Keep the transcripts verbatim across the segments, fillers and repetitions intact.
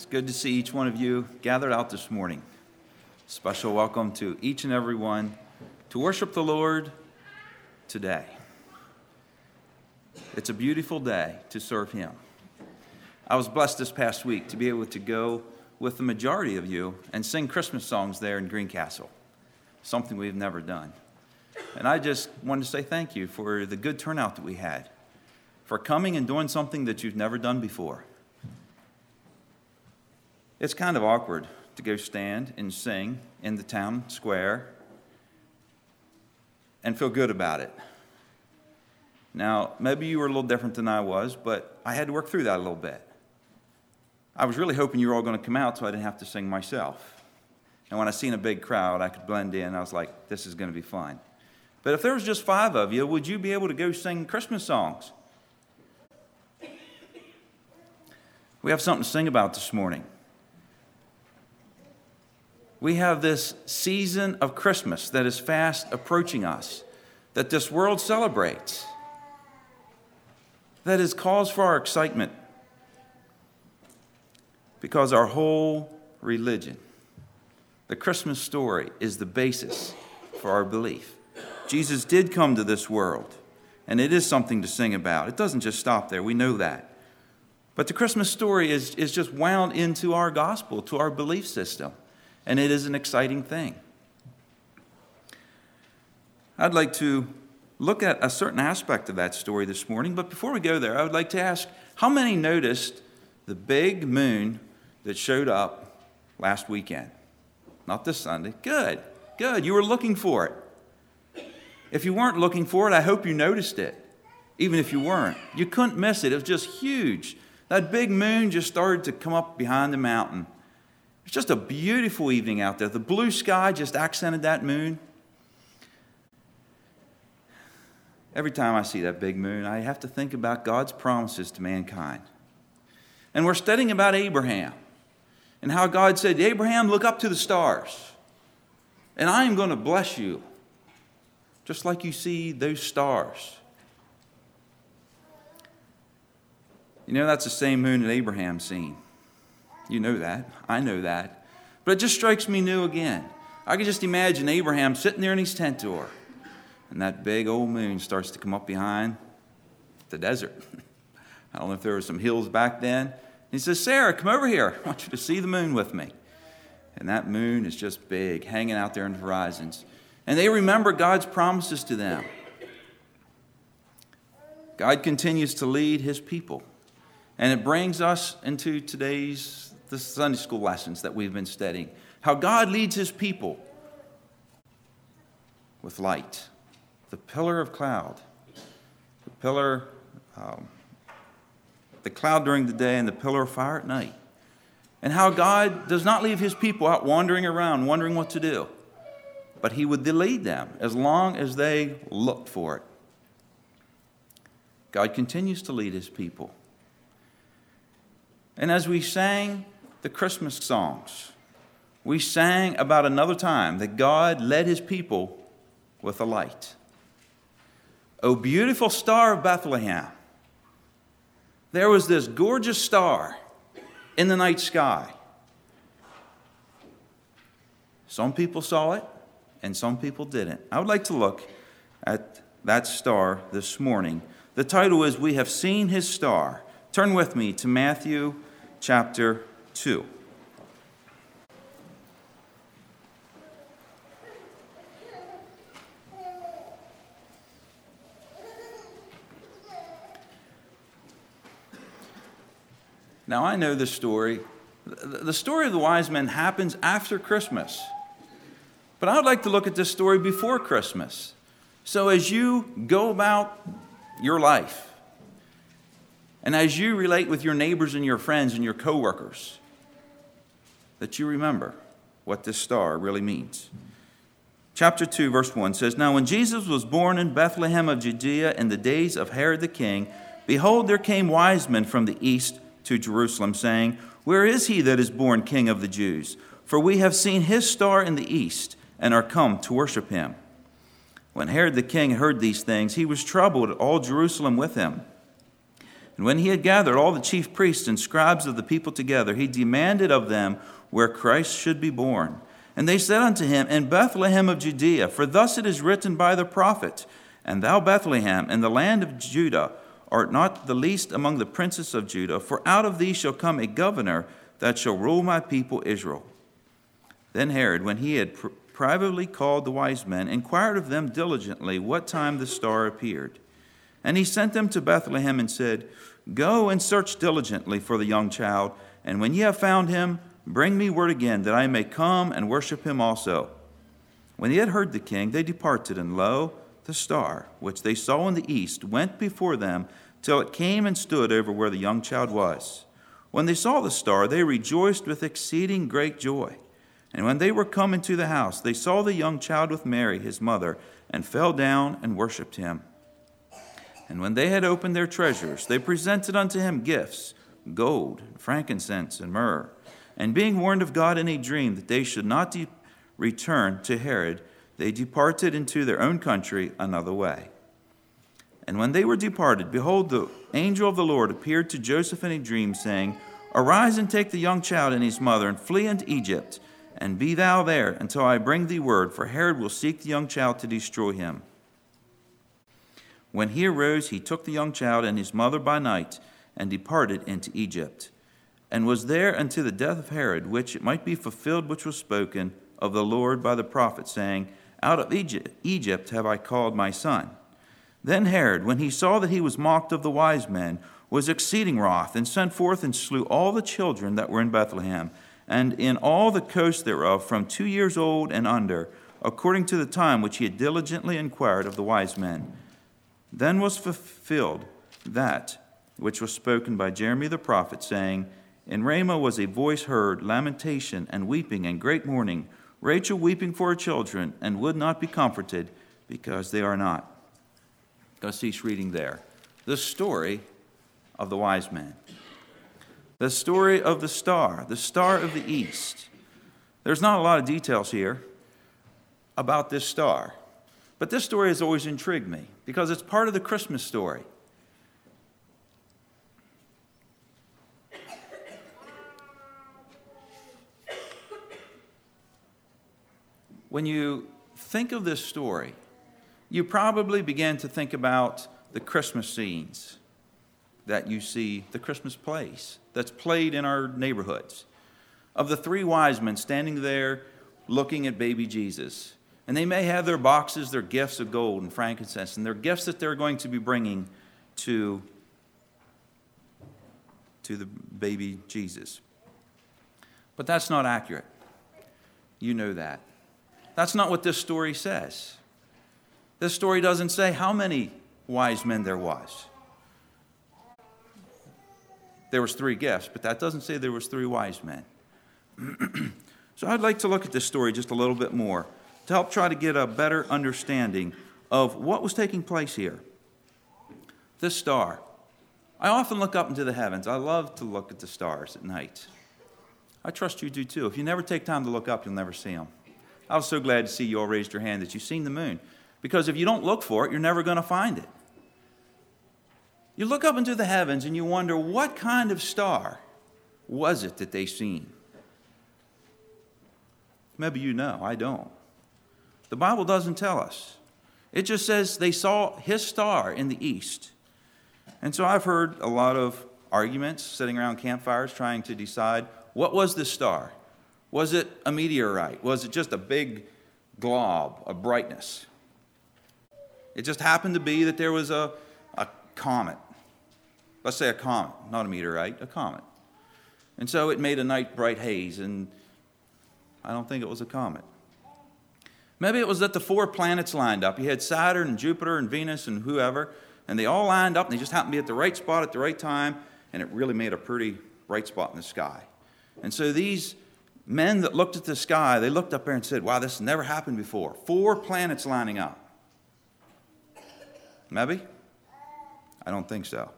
It's good to see each one of you gathered out this morning. Special welcome to each and every one to worship the Lord today. It's a beautiful day to serve Him. I was blessed this past week to be able to go with the majority of you and sing Christmas songs there in Greencastle, something we've never done. And I just wanted to say thank you for the good turnout that we had, for coming and doing something that you've never done before. It's kind of awkward to go stand and sing in the town square and feel good about it. Now, maybe you were a little different than I was, but I had to work through that a little bit. I was really hoping you were all going to come out so I didn't have to sing myself. And when I seen a big crowd, I could blend in. I was like, this is going to be fun. But if there was just five of you, would you be able to go sing Christmas songs? We have something to sing about this morning. We have this season of Christmas that is fast approaching us, that this world celebrates, that is cause for our excitement, because our whole religion, the Christmas story, is the basis for our belief. Jesus did come to this world, and it is something to sing about. It doesn't just stop there, we know that. But the Christmas story is, is just wound into our gospel, to our belief system. And it is an exciting thing. I'd like to look at a certain aspect of that story this morning, but before we go there, I would like to ask, how many noticed the big moon that showed up last weekend? Not this Sunday. Good, good. You were looking for it. If you weren't looking for it, I hope you noticed it. Even if you weren't. You couldn't miss it. It was just huge. That big moon just started to come up behind the mountain. It's just a beautiful evening out there. The blue sky just accented that moon. Every time I see that big moon, I have to think about God's promises to mankind. And we're studying about Abraham and how God said, Abraham, look up to the stars, and I am going to bless you, just like you see those stars. You know, that's the same moon that Abraham seen. You know that. I know that. But it just strikes me new again. I can just imagine Abraham sitting there in his tent door, and that big old moon starts to come up behind the desert. I don't know if there were some hills back then. And he says, Sarah, come over here. I want you to see the moon with me. And that moon is just big, hanging out there in the horizons. And they remember God's promises to them. God continues to lead His people. And it brings us into today's the Sunday school lessons that we've been studying. How God leads His people with light. The pillar of cloud. The pillar, um, the cloud during the day and the pillar of fire at night. And how God does not leave His people out wandering around, wondering what to do. But He would lead them as long as they looked for it. God continues to lead His people. And as we sang the Christmas songs, we sang about another time that God led His people with a light. O beautiful star of Bethlehem, there was this gorgeous star in the night sky. Some people saw it, and some people didn't. I would like to look at that star this morning. The title is, We Have Seen His Star. Turn with me to Matthew chapter two. Now, I know this story. The story of the wise men happens after Christmas. But I would like to look at this story before Christmas. So as you go about your life, and as you relate with your neighbors and your friends and your coworkers, that you remember what this star really means. Chapter two, verse one says, Now when Jesus was born in Bethlehem of Judea in the days of Herod the king, behold, there came wise men from the east to Jerusalem, saying, Where is he that is born King of the Jews? For we have seen his star in the east, and are come to worship him. When Herod the king heard these things, he was troubled, all Jerusalem with him. And when he had gathered all the chief priests and scribes of the people together, he demanded of them where Christ should be born. And they said unto him, In Bethlehem of Judea, for thus it is written by the prophet, And thou, Bethlehem, in the land of Judah, art not the least among the princes of Judah, for out of thee shall come a governor that shall rule my people Israel. Then Herod, when he had pr- privately called the wise men, inquired of them diligently what time the star appeared. And he sent them to Bethlehem and said, Go and search diligently for the young child, and when ye have found him, bring me word again, that I may come and worship him also. When they had heard the king, they departed, and lo, the star, which they saw in the east, went before them, till it came and stood over where the young child was. When they saw the star, they rejoiced with exceeding great joy. And when they were come into the house, they saw the young child with Mary, his mother, and fell down and worshipped him. And when they had opened their treasures, they presented unto him gifts, gold, frankincense, and myrrh. And being warned of God in a dream that they should not de- return to Herod, they departed into their own country another way. And when they were departed, behold, the angel of the Lord appeared to Joseph in a dream, saying, Arise and take the young child and his mother, and flee into Egypt, and be thou there until I bring thee word, for Herod will seek the young child to destroy him. When he arose, he took the young child and his mother by night, and departed into Egypt, and was there unto the death of Herod, which it might be fulfilled which was spoken of the Lord by the prophet, saying, Out of Egypt, Egypt have I called my son. Then Herod, when he saw that he was mocked of the wise men, was exceeding wroth, and sent forth and slew all the children that were in Bethlehem, and in all the coast thereof, from two years old and under, according to the time which he had diligently inquired of the wise men. Then was fulfilled that which was spoken by Jeremiah the prophet, saying, In Ramah was a voice heard, lamentation and weeping and great mourning, Rachel weeping for her children, and would not be comforted, because they are not. Go cease reading there. The story of the wise men. The story of the star, the star of the east. There's not a lot of details here about this star. But this story has always intrigued me because it's part of the Christmas story. When you think of this story, you probably begin to think about the Christmas scenes that you see, the Christmas plays that's played in our neighborhoods, of the three wise men standing there looking at baby Jesus. And they may have their boxes, their gifts of gold and frankincense, and their gifts that they're going to be bringing to, to the baby Jesus. But that's not accurate. You know that. That's not what this story says. This story doesn't say how many wise men there was. There was three gifts, but that doesn't say there was three wise men. So I'd like to look at this story just a little bit more to help try to get a better understanding of what was taking place here. This star. I often look up into the heavens. I love to look at the stars at night. I trust you do too. If you never take time to look up, you'll never see them. I was so glad to see you all raised your hand that you've seen the moon. Because if you don't look for it, you're never going to find it. You look up into the heavens and you wonder, what kind of star was it that they seen? Maybe you know, I don't. The Bible doesn't tell us. It just says they saw his star in the east. And so I've heard a lot of arguments sitting around campfires trying to decide, what was this star? Was it a meteorite? Was it just a big glob of brightness? It just happened to be that there was a, a comet. Let's say a comet, not a meteorite, a comet. And so it made a night bright haze, and I don't think it was a comet. Maybe it was that the four planets lined up. You had Saturn and Jupiter and Venus and whoever, and they all lined up, and they just happened to be at the right spot at the right time, and it really made a pretty bright spot in the sky. And so these men that looked at the sky, they looked up there and said, wow, this has never happened before. Four planets lining up. Maybe? I don't think so.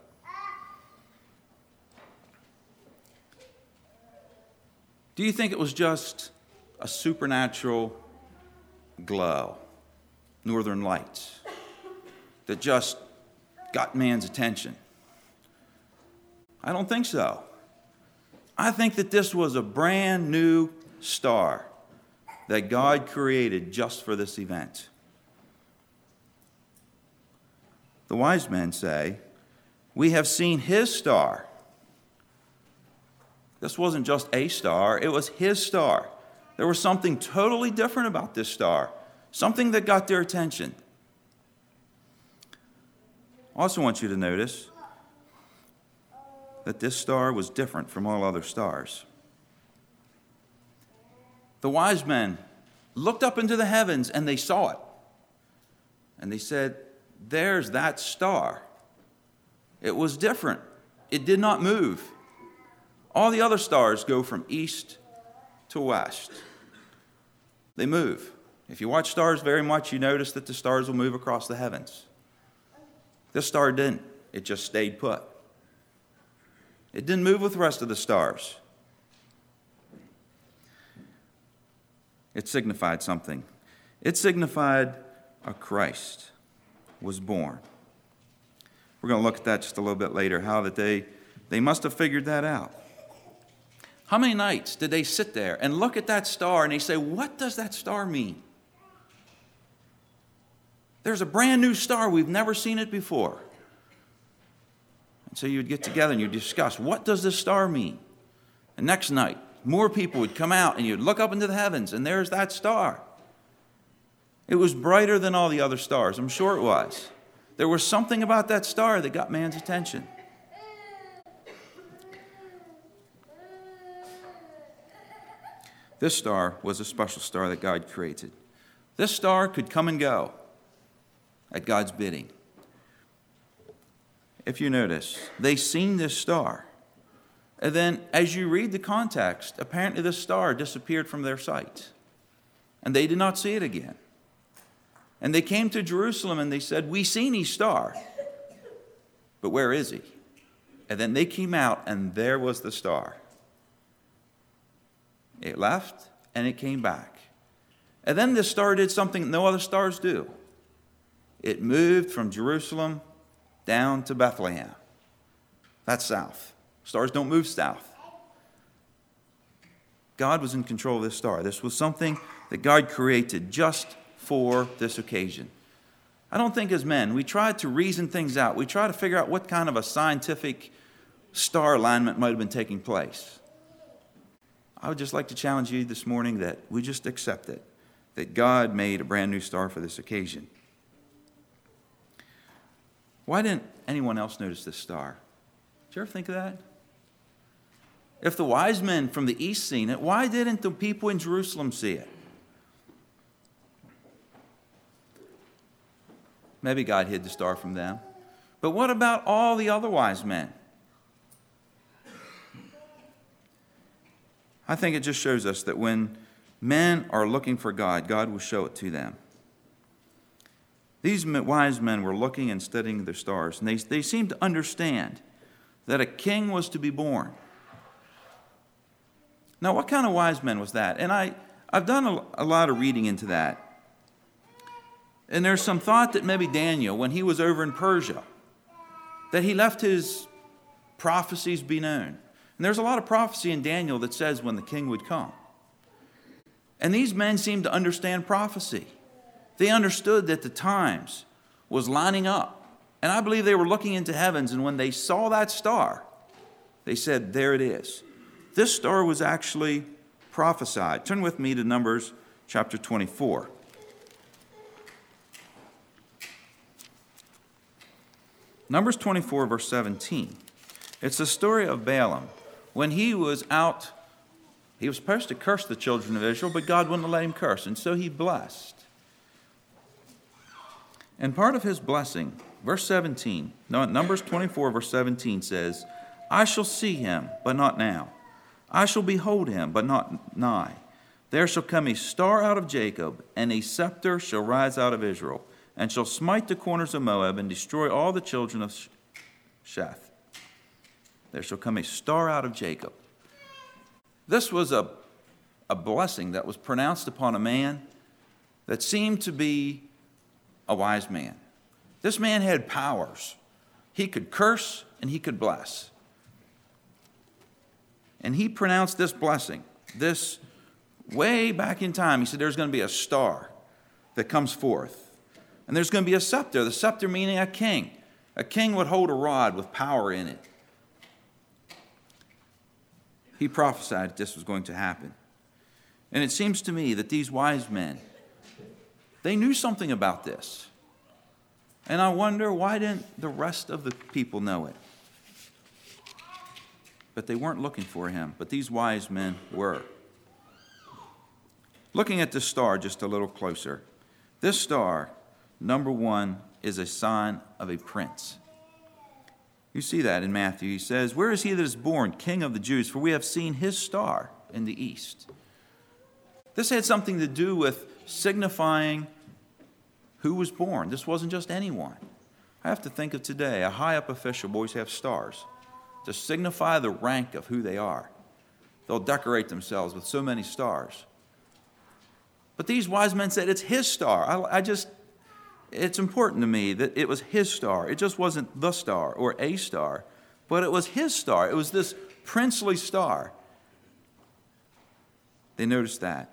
Do you think it was just a supernatural glow, northern lights, that just got man's attention? I don't think so. I think that this was a brand new star that God created just for this event. The wise men say, "We have seen his star." This wasn't just a star, it was his star. There was something totally different about this star, something that got their attention. I also want you to notice that this star was different from all other stars. The wise men looked up into the heavens and they saw it. And they said, "There's that star." It was different. It did not move. All the other stars go from east to west. They move. If you watch stars very much, you notice that the stars will move across the heavens. This star didn't. It just stayed put. It didn't move with the rest of the stars. It signified something. It signified a Christ was born. We're going to look at that just a little bit later, how that they, they must have figured that out. How many nights did they sit there and look at that star and they say, "What does that star mean?" There's a brand new star. We've never seen it before. And so you'd get together and you'd discuss, what does this star mean? And next night, more people would come out and you'd look up into the heavens and there's that star. It was brighter than all the other stars. I'm sure it was. There was something about that star that got man's attention. This star was a special star that God created. This star could come and go at God's bidding. If you notice, they seen this star. And then as you read the context, apparently this star disappeared from their sight. And they did not see it again. And they came to Jerusalem and they said, "We seen his star, but where is he?" And then they came out and there was the star. It left and it came back. And then this star did something no other stars do. It moved from Jerusalem down to Bethlehem. That's south. Stars don't move south. God was in control of this star. This was something that God created just for this occasion. I don't think as men, we try to reason things out. We try to figure out what kind of a scientific star alignment might have been taking place. I would just like to challenge you this morning that we just accept it, that God made a brand new star for this occasion. Why didn't anyone else notice this star? Did you ever think of that? If the wise men from the east seen it, why didn't the people in Jerusalem see it? Maybe God hid the star from them. But what about all the other wise men? I think it just shows us that when men are looking for God, God will show it to them. These wise men were looking and studying their stars, and they, they seemed to understand that a king was to be born. Now, what kind of wise men was that? And I, I've done a, a lot of reading into that. And there's some thought that maybe Daniel, when he was over in Persia, that he left his prophecies be known. And there's a lot of prophecy in Daniel that says when the king would come. And these men seemed to understand prophecy. They understood that the times was lining up. And I believe they were looking into heavens, and when they saw that star, they said, "There it is." This star was actually prophesied. Turn with me to Numbers chapter twenty-four. Numbers twenty-four, verse seventeen. It's the story of Balaam. When he was out, he was supposed to curse the children of Israel, but God wouldn't let him curse, and so he blessed. And part of his blessing, verse seventeen, no, Numbers twenty-four, verse seventeen says, "I shall see him, but not now. I shall behold him, but not nigh. There shall come a star out of Jacob, and a scepter shall rise out of Israel, and shall smite the corners of Moab, and destroy all the children of Sheth. There shall come a star out of Jacob." This was a, a blessing that was pronounced upon a man that seemed to be a wise man. This man had powers. He could curse and he could bless. And he pronounced this blessing, this way back in time. He said there's going to be a star that comes forth. And there's going to be a scepter, the scepter meaning a king. A king would hold a rod with power in it. He prophesied that this was going to happen. And it seems to me that these wise men, they knew something about this. And I wonder, why didn't the rest of the people know it? But they weren't looking for him, but these wise men were. Looking at this star just a little closer, this star, number one, is a sign of a prince. You see that in Matthew. He says, "Where is he that is born, King of the Jews? For we have seen his star in the east." This had something to do with signifying who was born. This wasn't just anyone. I have to think of today, a high-up official will always have stars to signify the rank of who they are. They'll decorate themselves with so many stars. But these wise men said, it's his star. I, I just, it's important to me that it was his star. It just wasn't the star or a star, but it was his star. It was this princely star. They noticed that.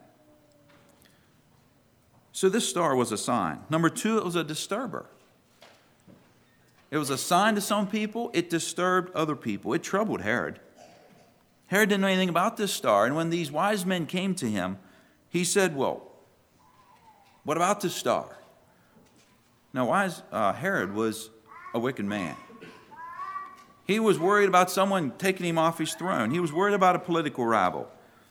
So this star was a sign. Number two, it was a disturber. It was a sign to some people. It disturbed other people. It troubled Herod. Herod didn't know anything about this star. And when these wise men came to him, he said, well, what about this star? Now, wise, uh, Herod was a wicked man. He was worried about someone taking him off his throne. He was worried about a political rival.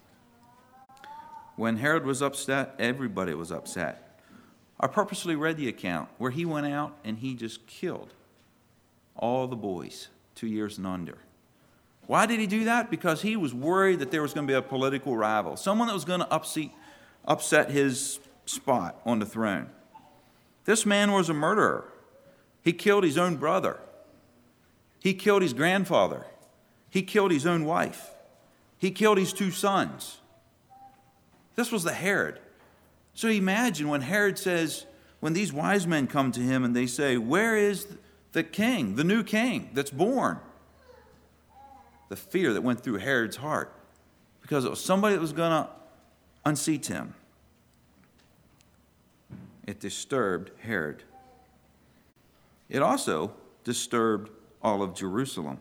When Herod was upset, everybody was upset. I purposely read the account where he went out and he just killed all the boys, two years and under. Why did he do that? Because he was worried that there was going to be a political rival, someone that was going to upset, upset his spot on the throne. This man was a murderer. He killed his own brother. He killed his grandfather. He killed his own wife. He killed his two sons. This was the Herod. So imagine when Herod says, when these wise men come to him and they say, where is the king, the new king that's born? The fear that went through Herod's heart, because it was somebody that was going to unseat him. It disturbed Herod. It also disturbed all of Jerusalem.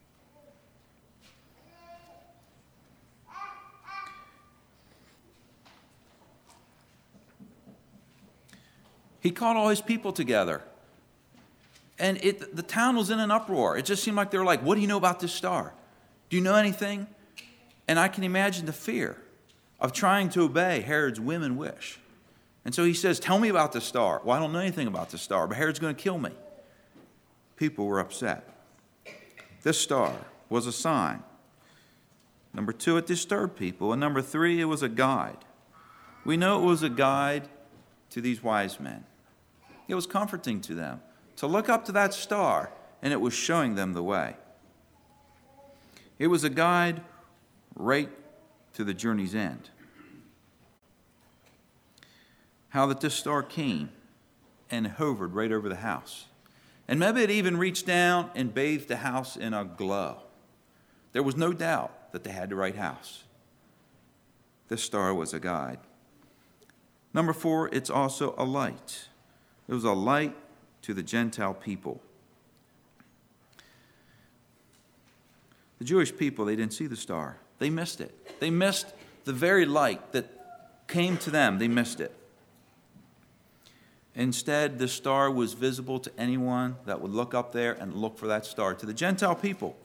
He called all his people together. And it, the town was in an uproar. It just seemed like they were like, what do you know about this star? Do you know anything? And I can imagine the fear of trying to obey Herod's whim and wish. And so he says, tell me about the star. Well, I don't know anything about the star, but Herod's going to kill me. People were upset. This star was a sign. Number two, it disturbed people. And number three, it was a guide. We know it was a guide to these wise men. It was comforting to them to look up to that star, and it was showing them the way. It was a guide right to the journey's end. How that this star came and hovered right over the house. And maybe it even reached down and bathed the house in a glow. There was no doubt that they had the right house. This star was a guide. Number four, it's also a light. It was a light to the Gentile people. The Jewish people, they didn't see the star. They missed it. They missed the very light that came to them. They missed it. Instead, the star was visible to anyone that would look up there and look for that star. To the Gentile people,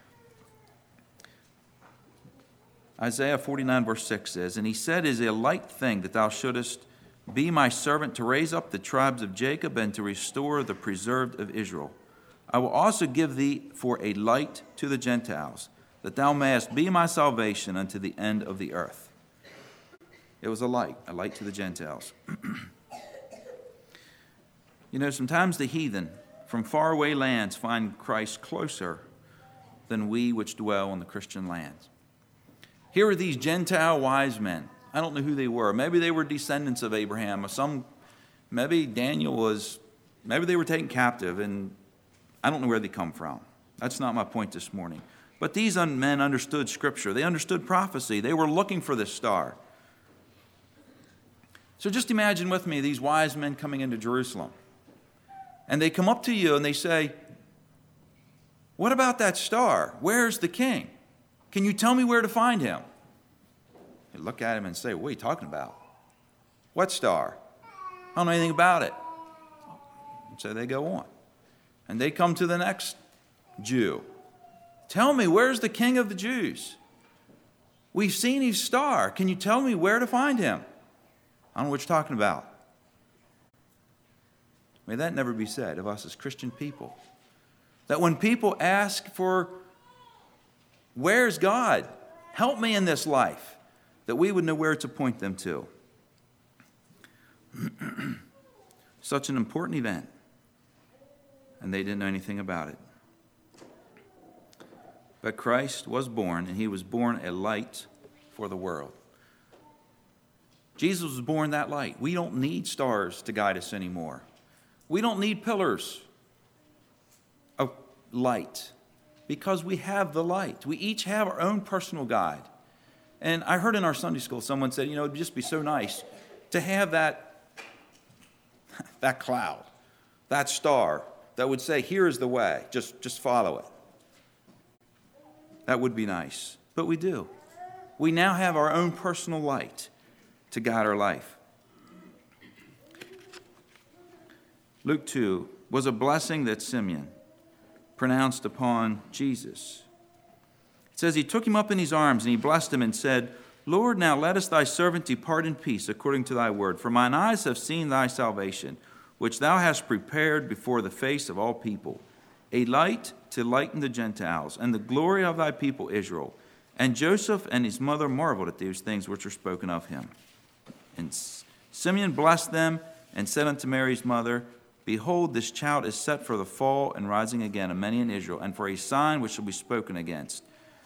Isaiah forty-nine verse six says, and he said, it is a light thing that thou shouldest be my servant to raise up the tribes of Jacob and to restore the preserved of Israel. I will also give thee for a light to the Gentiles, that thou mayest be my salvation unto the end of the earth. It was a light, a light to the Gentiles. You know, sometimes the heathen from faraway lands find Christ closer than we which dwell in the Christian lands. Here are these Gentile wise men. I don't know who they were. Maybe they were descendants of Abraham. Or some, maybe Daniel was, maybe they were taken captive, and I don't know where they come from. That's not my point this morning. But these men understood Scripture. They understood prophecy. They were looking for this star. So just imagine with me these wise men coming into Jerusalem. And they come up to you and they say, what about that star? Where's the king? Can you tell me where to find him? You look at him and say, what are you talking about? What star? I don't know anything about it. And so they go on. And they come to the next Jew. Tell me, where's the king of the Jews? We've seen his star. Can you tell me where to find him? I don't know what you're talking about. May that never be said of us as Christian people. That when people ask for, where's God? Help me in this life. That we would know where to point them to. Such an important event. And they didn't know anything about it. But Christ was born, and he was born a light for the world. Jesus was born that light. We don't need stars to guide us anymore. We don't need pillars of light because we have the light. We each have our own personal guide. And I heard in our Sunday school someone said, you know, it'd just be so nice to have that, that cloud, that star that would say, here is the way, just, just follow it. That would be nice. But we do. We now have our own personal light to guide our life. Luke two was a blessing that Simeon pronounced upon Jesus. It says, he took him up in his arms and he blessed him and said, Lord, now lettest thy servant depart in peace according to thy word. For mine eyes have seen thy salvation, which thou hast prepared before the face of all people, a light to lighten the Gentiles, and the glory of thy people Israel. And Joseph and his mother marveled at these things which were spoken of him. And Simeon blessed them and said unto Mary's mother, behold, this child is set for the fall and rising again of many in Israel, and for a sign which shall be spoken against.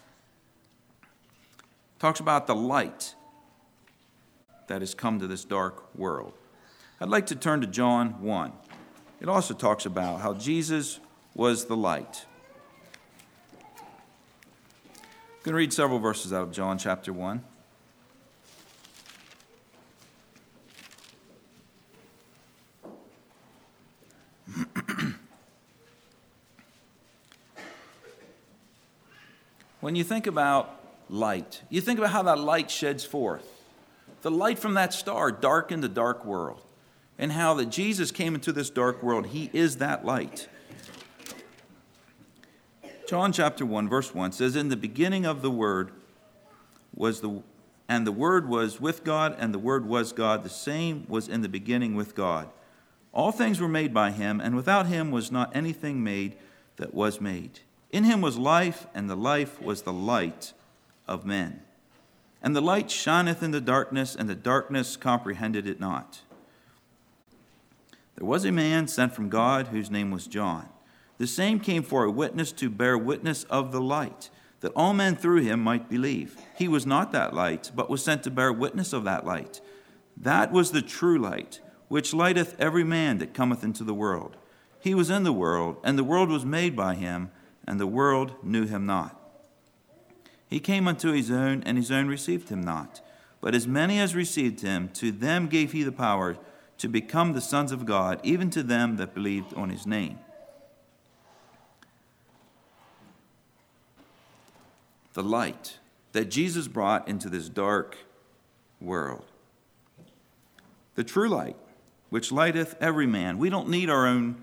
Talks about the light that has come to this dark world. I'd like to turn to John one. It also talks about how Jesus was the light. I'm going to read several verses out of John chapter one. When you think about light, you think about how that light sheds forth. The light from that star darkened the dark world. And how that Jesus came into this dark world. He is that light. John chapter one, verse one says, in the beginning of the Word was the, and the Word was with God, and the Word was God. The same was in the beginning with God. All things were made by him, and without him was not anything made that was made. In him was life, and the life was the light of men. And the light shineth in the darkness, and the darkness comprehended it not. There was a man sent from God whose name was John. The same came for a witness to bear witness of the light, that all men through him might believe. He was not that light, but was sent to bear witness of that light. That was the true light, which lighteth every man that cometh into the world. He was in the world, and the world was made by him, and the world knew him not. He came unto his own, and his own received him not. But as many as received him, to them gave he the power to become the sons of God, even to them that believed on his name. The light that Jesus brought into this dark world. The true light, which lighteth every man. We don't need our own.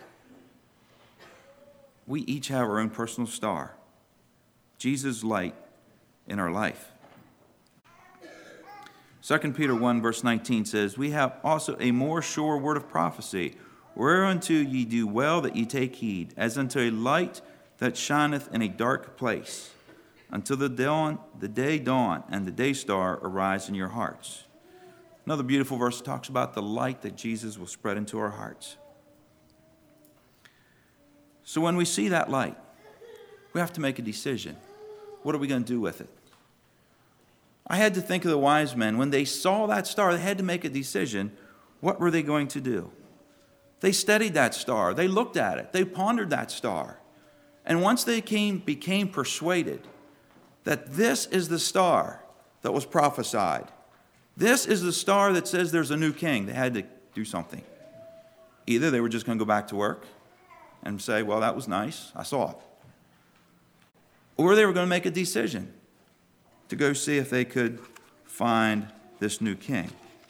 We each have our own personal star. Jesus' light in our life. Second Peter one, verse nineteen says, we have also a more sure word of prophecy, whereunto ye do well that ye take heed, as unto a light that shineth in a dark place, until the dawn, the day dawn, and the day star arise in your hearts. Another beautiful verse talks about the light that Jesus will spread into our hearts. So when we see that light, we have to make a decision. What are we going to do with it? I had to think of the wise men. When they saw that star, they had to make a decision. What were they going to do? They studied that star. They looked at it. They pondered that star. And once they came, became persuaded that this is the star that was prophesied, this is the star that says there's a new king, they had to do something. Either they were just going to go back to work and say, well, that was nice, I saw it. Or they were going to make a decision to go see if they could find this new king.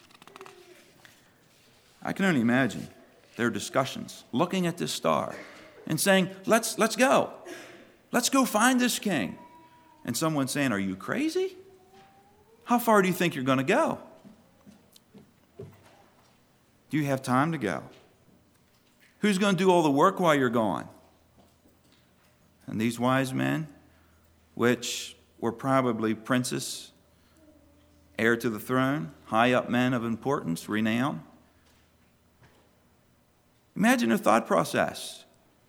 I can only imagine their discussions, looking at this star and saying, let's, let's go. Let's go find this king. And someone saying, are you crazy? How far do you think you're going to go? Do you have time to go? Who's going to do all the work while you're gone? And these wise men, which were probably princes, heir to the throne, high up men of importance, renown. Imagine their thought process.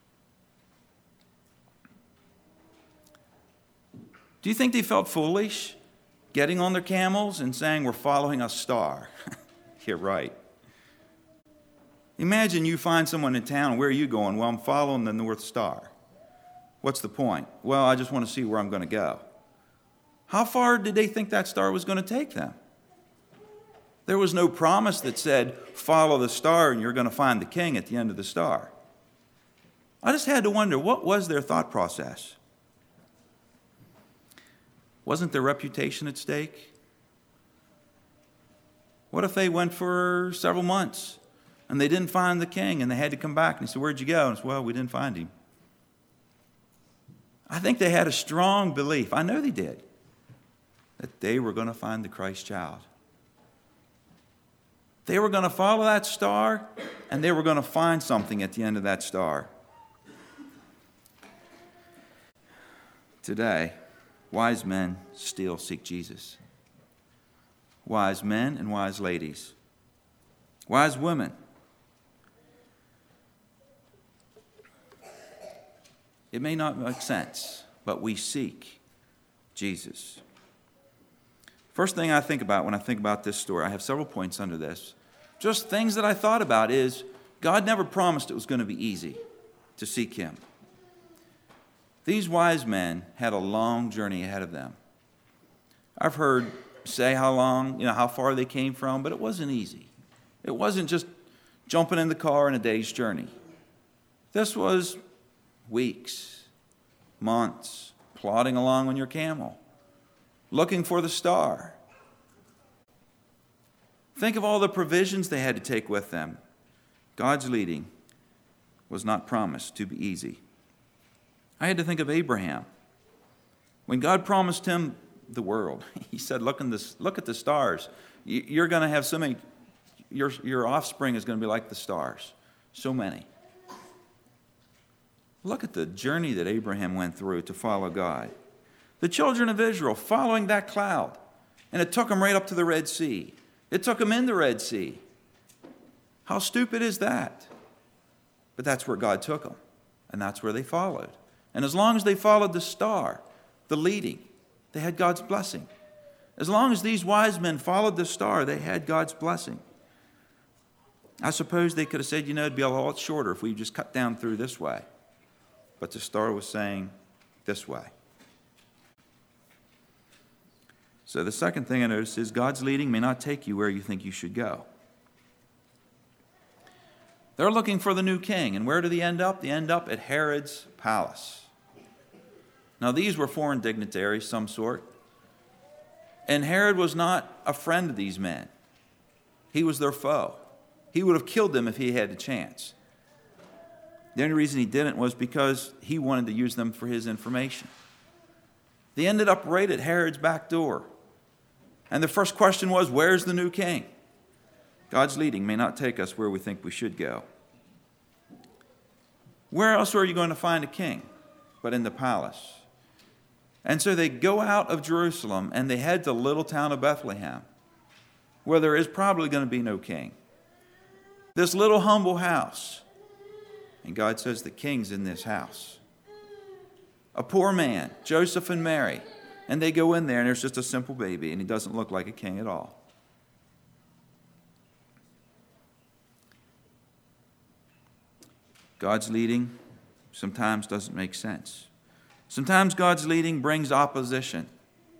Do you think they felt foolish getting on their camels and saying, we're following a star? You're right. Imagine you find someone in town, where are you going? Well, I'm following the North Star. What's the point? Well, I just want to see where I'm going to go. How far did they think that star was going to take them? There was no promise that said, follow the star and you're going to find the king at the end of the star. I just had to wonder, what was their thought process? Wasn't their reputation at stake? What if they went for several months and they didn't find the king and they had to come back and he said, where'd you go? And I said, well, we didn't find him. I think they had a strong belief, I know they did, that they were going to find the Christ child. They were going to follow that star, and they were going to find something at the end of that star. Today, wise men still seek Jesus. Wise men and wise ladies. Wise women. It may not make sense, but we seek Jesus. First thing I think about when I think about this story, I have several points under this. Just things that I thought about is, God never promised it was going to be easy to seek him. These wise men had a long journey ahead of them. I've heard say how long, you know, how far they came from, but it wasn't easy. It wasn't just jumping in the car in a day's journey. This was weeks, months, plodding along on your camel, looking for the star. Think of all the provisions they had to take with them. God's leading was not promised to be easy. I had to think of Abraham. When God promised him the world, he said, look, in this, look at the stars. You're going to have so many, your, your offspring is going to be like the stars. So many. Look at the journey that Abraham went through to follow God. The children of Israel following that cloud. And it took them right up to the Red Sea. It took them in the Red Sea. How stupid is that? But that's where God took them. And that's where they followed. And as long as they followed the star, the leading, they had God's blessing. As long as these wise men followed the star, they had God's blessing. I suppose they could have said, you know, it'd be a lot shorter if we just cut down through this way. But the star was saying this way. So the second thing I noticed is God's leading may not take you where you think you should go. They're looking for the new king. And where do they end up? They end up at Herod's palace. Now these were foreign dignitaries, some sort. And Herod was not a friend of these men. He was their foe. He would have killed them if he had the chance. The only reason he didn't was because he wanted to use them for his information. They ended up right at Herod's back door. And the first question was, where's the new king? God's leading may not take us where we think we should go. Where else are you going to find a king but in the palace? And so they go out of Jerusalem and they head to the little town of Bethlehem, where there is probably going to be no king. This little humble house. And God says the king's in this house. A poor man, Joseph and Mary. And they go in there and there's just a simple baby and he doesn't look like a king at all. God's leading sometimes doesn't make sense. Sometimes God's leading brings opposition.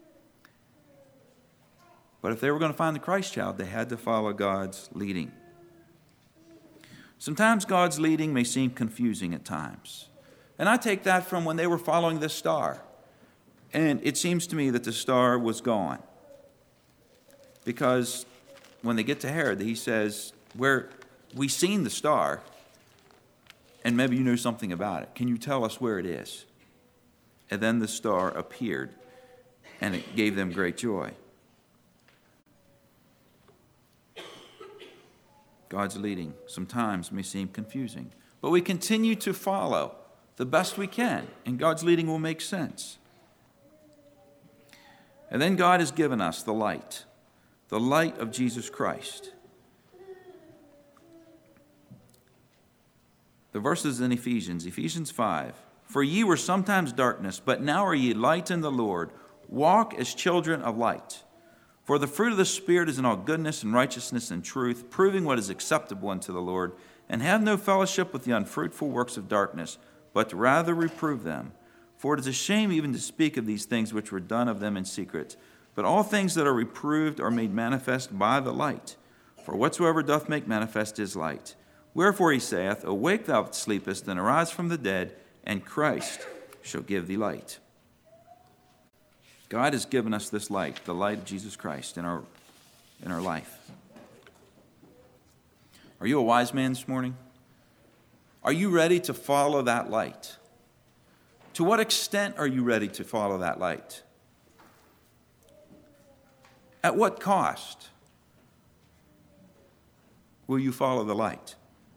But if they were going to find the Christ child, they had to follow God's leading. Sometimes God's leading may seem confusing at times. And I take that from when they were following this star. And it seems to me that the star was gone. Because when they get to Herod, he says, "Where we seen the star, and maybe you know something about it. Can you tell us where it is?" And then the star appeared, and it gave them great joy. God's leading sometimes may seem confusing, but we continue to follow the best we can, and God's leading will make sense. And then God has given us the light, the light of Jesus Christ. The verses in Ephesians, Ephesians five. "For ye were sometimes darkness, but now are ye light in the Lord. Walk as children of light. For the fruit of the Spirit is in all goodness and righteousness and truth, proving what is acceptable unto the Lord. And have no fellowship with the unfruitful works of darkness, but rather reprove them. For it is a shame even to speak of these things which were done of them in secret. But all things that are reproved are made manifest by the light. For whatsoever doth make manifest is light. Wherefore he saith, Awake thou that sleepest, and arise from the dead, and Christ shall give thee light." God has given us this light, the light of Jesus Christ in our, in our life. Are you a wise man this morning? Are you ready to follow that light? To what extent are you ready to follow that light? At what cost will you follow the light?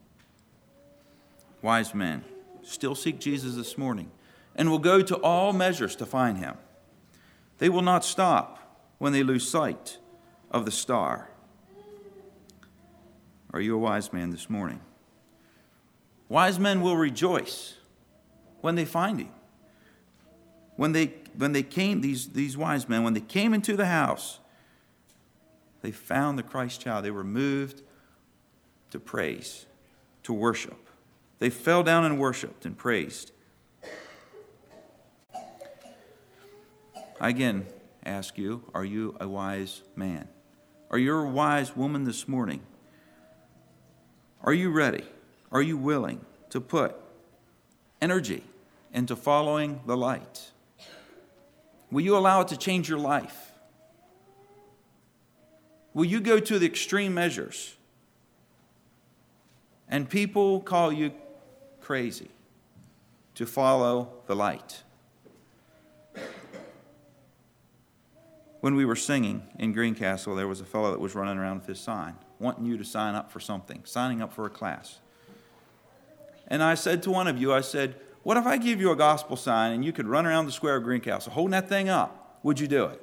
Wise men still seek Jesus this morning and will go to all measures to find him. They will not stop when they lose sight of the star. Are you a wise man this morning? Wise men will rejoice when they find him. When they when they came, these, these wise men, when they came into the house, they found the Christ child. They were moved to praise, to worship. They fell down and worshiped and praised. I again ask you, are you a wise man? Are you a wise woman this morning? Are you ready? Are you willing to put energy into following the light? Will you allow it to change your life? Will you go to the extreme measures? And people call you crazy to follow the light. When we were singing in Greencastle, there was a fellow that was running around with his sign, wanting you to sign up for something, signing up for a class. And I said to one of you, I said, what if I give you a gospel sign and you could run around the square of Greencastle holding that thing up? Would you do it?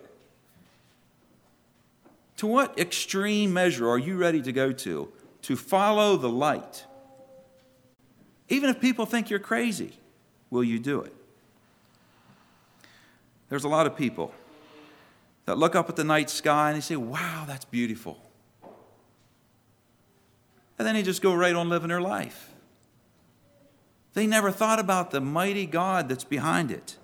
To what extreme measure are you ready to go to to follow the light? Even if people think you're crazy, will you do it? There's a lot of people that look up at the night sky and they say, wow, that's beautiful. And then they just go right on living their life. They never thought about the mighty God that's behind it.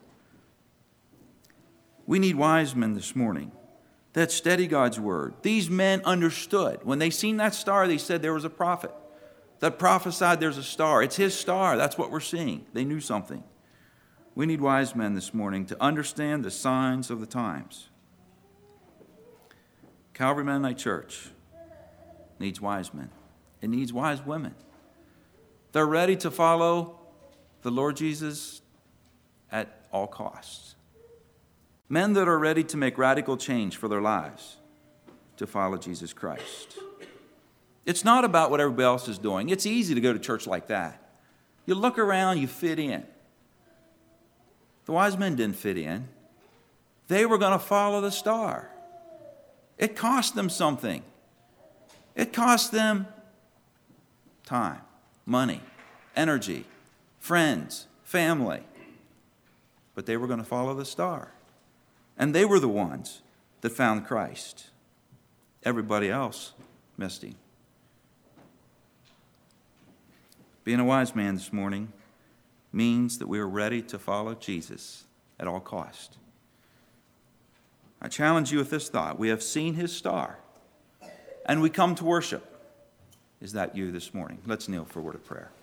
We need wise men this morning that study God's word. These men understood. When they seen that star, they said there was a prophet that prophesied there's a star. It's his star. That's what we're seeing. They knew something. We need wise men this morning to understand the signs of the times. Calvary Mennonite Church needs wise men. It needs wise women. They're ready to follow the Lord Jesus at all costs. Men that are ready to make radical change for their lives to follow Jesus Christ. It's not about what everybody else is doing. It's easy to go to church like that. You look around, you fit in. The wise men didn't fit in. They were going to follow the star. It cost them something. It cost them time, money, energy, friends, family. But they were going to follow the star. And they were the ones that found Christ. Everybody else missed him. Being a wise man this morning means that we are ready to follow Jesus at all cost. I challenge you with this thought. We have seen his star, and we come to worship. Is that you this morning? Let's kneel for a word of prayer.